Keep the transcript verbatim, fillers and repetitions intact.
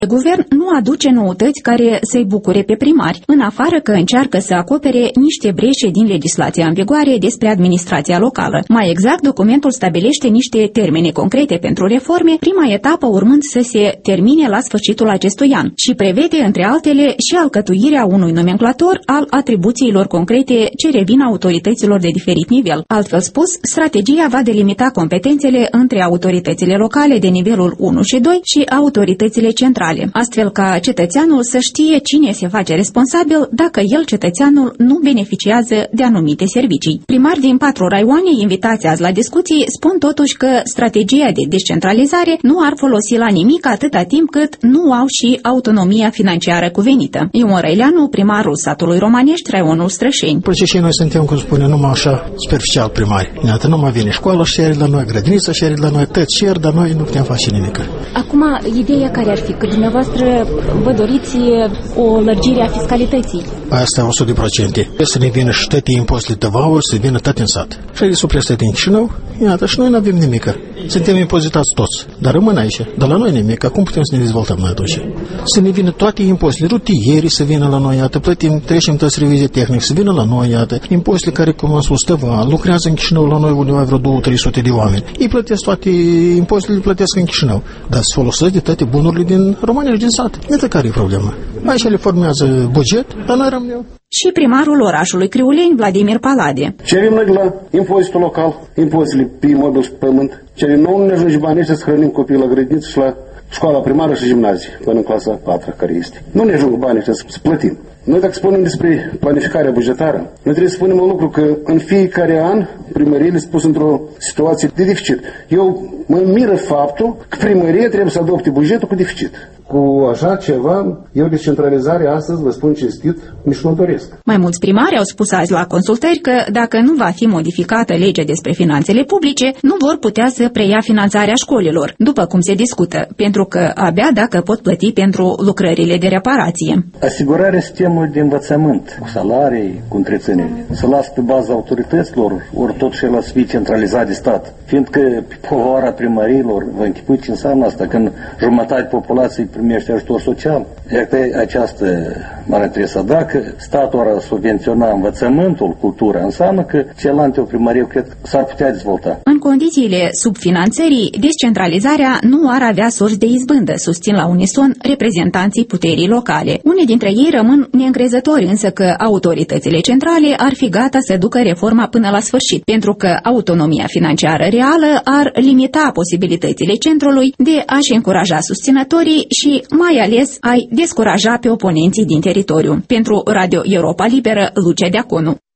Guvern nu aduce noutăți care să-i bucure pe primari, în afară că încearcă să acopere niște breșe din legislația în vigoare despre administrația locală. Mai exact, documentul stabilește niște termene concrete pentru reforme, prima etapă urmând să se termine la sfârșitul acestui an și prevede, între altele, și alcătuirea unui nomenclator al atribuțiilor concrete ce revin autorităților de diferit nivel. Altfel spus, strategia va delimita competențele între autoritățile locale de nivelul unu și doi și autoritățile centrale, astfel ca cetățeanul să știe cine se face responsabil dacă el, cetățeanul, nu beneficiază de anumite servicii. Primari din patru raioane invitați azi la discuții spun totuși că strategia de descentralizare nu ar folosi la nimic atâta timp cât nu au și autonomia financiară cuvenită. Ion Răileanu, primarul satului Romanești, raionul Strășeni. Proceșii noi suntem, cum spune, numai așa superficial primari. Iată, nu mai vine școala și la noi, grădinița și la noi, tăți cer, dar noi nu putem face nimic. Acum, ideea care ar fi? Că dumneavoastră vă doriți o lărgire a fiscalității. Asta o sută la sută. Să ne vină și toate impozitele tăvauri, să vină tot în sat. Și aici supreste din Chișinău, iată, și noi nu avem nimic. Suntem impozitați toți, dar rămân aici. Dar la noi nimic. Cum putem să ne dezvoltăm noi atunci? Să ne vină toate impozitele, rutierii să vină la noi, iată, plătim, trecem toți revizie tehnică, să vină la noi, iată, impozitele care, cum am spus, tăva, lucrează în Chișinău la noi undeva vreo două trei sute de oameni. Ei plătesc toate impozitele, le plătesc în Chișinău, dar să folosesc de toate bunurile din România și din sat. Iată care e problema. Aici le formează buget, dar noi rămânem. Și primarul orașului Criuleni, Vladimir Palade. Cerem noi la impozitul local, impozitele pe imobil și pe pământ. Cerem nou, nu ne ajunge banii să hrănim copiii la grădiniță și la școala primară și gimnazie, până în clasa a patra care este. Nu ne ajung banii să, să plătim. Noi dacă spunem despre planificarea bugetară, noi trebuie să spunem un lucru, că în fiecare an primăriile sunt pus într-o situație de deficit. Eu mă miră faptul că primăria trebuie să adopte bugetul cu deficit. Cu așa ceva, eu descentralizare astăzi, vă spun cinstit, nici nu doresc. Mai mulți primari au spus azi la consultări că dacă nu va fi modificată legea despre finanțele publice, nu vor putea să preia finanțarea școlilor, după cum se discută, pentru că abia dacă pot plăti pentru lucrările de reparație. Asigurarea sistemului de învățământ, cu salarii, cu întreținere, să lasă pe baza autorităților, ori tot și la să fie centralizat de stat. Fiindcă pe povara primăriilor, vă închipui ce înseamnă asta, când jumătate populației primește ajutor social. Iată această mare trebuie. Dacă statul ar subvenționa învățământul, cultura, înseamnă că celălalt o primărie, cred, s-ar putea dezvolta. În condițiile subfinanțării, descentralizarea nu ar avea surse de izbândă, susțin la unison reprezentanții puterii locale. Unii dintre ei rămân neîncrezători, însă că autoritățile centrale ar fi gata să ducă reforma până la sfârșit, pentru că autonomia financiară reală ar limita posibilitățile centrului de a-și încuraja susținătorii și mai ales a-i descuraja pe oponenții din teritoriu. Pentru Radio Europa Liberă, Lucia Deaconu.